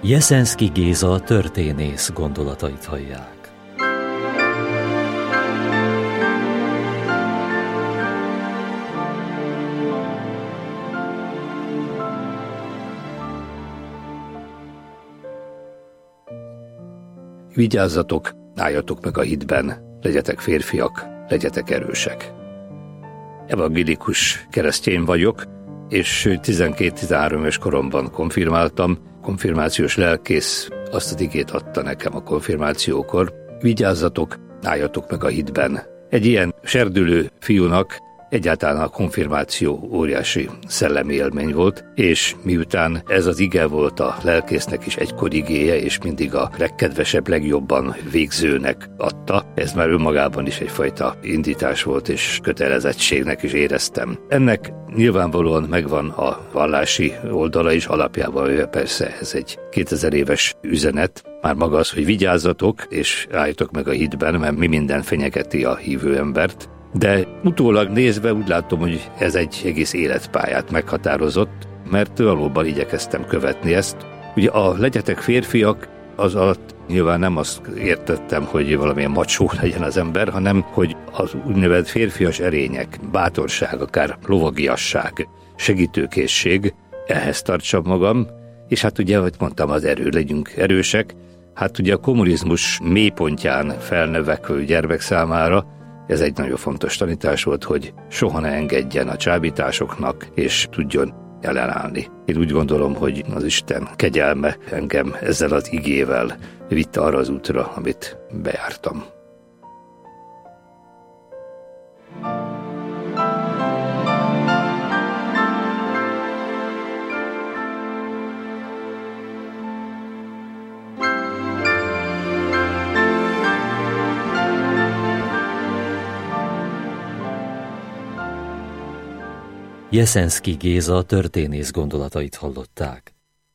Jeszenszky Géza történész gondolatait hallják. Vigyázzatok, álljatok meg a hitben, legyetek férfiak, legyetek erősek. Evangélikus keresztény vagyok, és 12-13 éves koromban konfirmáltam. Konfirmációs lelkész azt az igét adta nekem a konfirmációkor. Vigyázzatok, álljatok meg a hitben. Egy ilyen serdülő fiúnak egyáltalán a konfirmáció óriási szellemi élmény volt, és miután ez az ige volt a lelkésznek is egykor igéje, és mindig a legkedvesebb, legjobban végzőnek adta, ez már önmagában is egyfajta indítás volt, és kötelezettségnek is éreztem. Ennek nyilvánvalóan megvan a vallási oldala is, alapjában persze ez egy 2000 éves üzenet, már maga az, hogy vigyázzatok, és álljatok meg a hitben, mert mi minden fenyegeti a hívő embert. De utólag nézve úgy látom, hogy ez egy egész életpályát meghatározott, mert valóban igyekeztem követni ezt. Ugye a legyetek férfiak, az alatt nyilván nem azt értettem, hogy valamilyen macsó legyen az ember, hanem hogy az úgynevezett férfias erények, bátorság, akár lovagiasság, segítőkészség, ehhez tartsam magam, és hát ugye, ahogy mondtam, az erő, legyünk erősek. Hát ugye a kommunizmus mélypontján felnövekvő gyermek számára ez egy nagyon fontos tanítás volt, hogy soha ne engedjen a csábításoknak, és tudjon ellenállni. Én úgy gondolom, hogy az Isten kegyelme engem ezzel az igével vitte arra az útra, amit bejártam. Jeszenszky Géza történész gondolatait hallották.